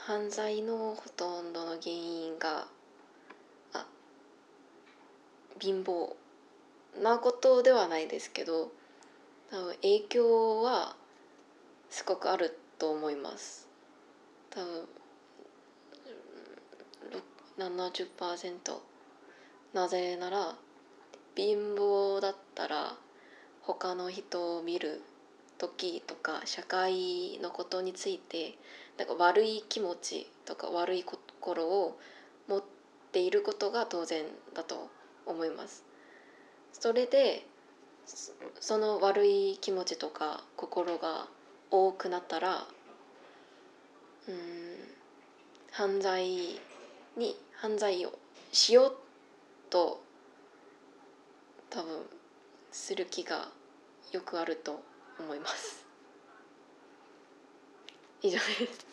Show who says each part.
Speaker 1: 犯罪のほとんどの原因が貧乏なことではないですけど、多分影響はすごくあると思います。多分70%。なぜなら貧乏だったら他の人を見る時とか社会のことについてなんか悪い気持ちとか悪い心を持っていることが当然だと思います。それでその悪い気持ちとか心が多くなったら、犯罪をしようと多分する気がよくあると思います。以上です。